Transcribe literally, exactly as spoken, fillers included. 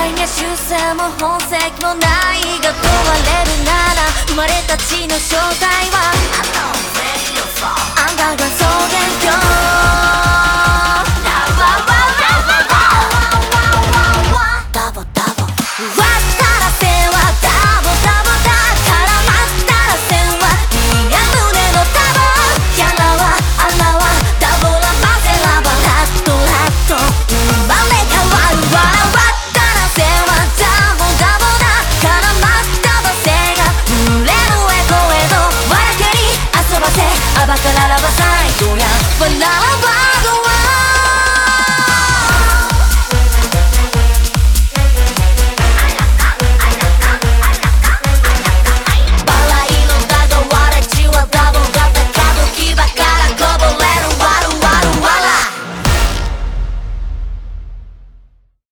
愛には修正も本籍もないが問われるなら生まれたちの正体はアンダーグラウンド草原よ。ダボダボ割ったら線はダボダボだから巻ったら線は人間胸のダボやらはあらはダボら混ぜらばラットラット生まれ変わるわら割ったら線はダボダボだから巻ったら線が濡れるエコへと笑けに遊ばせ暴かららばサイドや笑